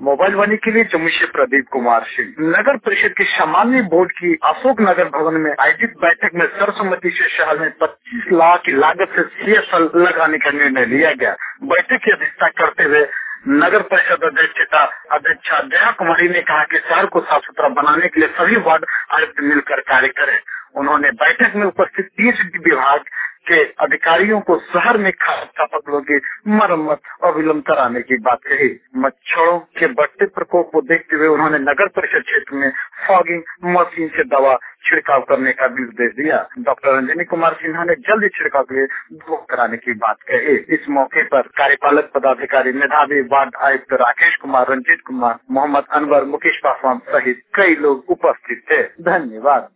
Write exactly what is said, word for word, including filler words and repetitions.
Mobile वाणी के लिए जम्मू से प्रदीप कुमार सिंह। नगर परिषद की सामान्य बोर्ड की अशोक नगर भवन में आयोजित बैठक में सर्वसम्मति से शहर में पच्चीस लाख की लागत से सीएसएल लगाने का निर्णय लिया गया। बैठक की अध्यक्षता करते हुए नगर परिषद अध्यक्षता अध्यक्षा दया कुमारी ने कहा कि शहर को साफ सुथरा बनाने के लिए सभी वार्ड आयुक्त मिलकर कार्य करें। उन्होंने बैठक में उपस्थित तीस विभाग के अधिकारियों को शहर में खाद खपतों की मरम्मत अविलंब कराने की बात कही। मच्छरों के बढ़ते प्रकोप को देखते हुए उन्होंने नगर परिषद क्षेत्र में फॉगिंग मशीन से दवा छिड़काव करने का भी निर्देश दिया। डॉक्टर रंजनी कुमार सिन्हा ने जल्द छिड़काव के लिए दवा कराने की बात कही। इस मौके पर कार्यपालक पदाधिकारी मेधावी वार्ड आयुक्त राकेश कुमार, रंजीत कुमार, मोहम्मद अनवर, मुकेश पासवान सहित कई लोग उपस्थित थे। धन्यवाद।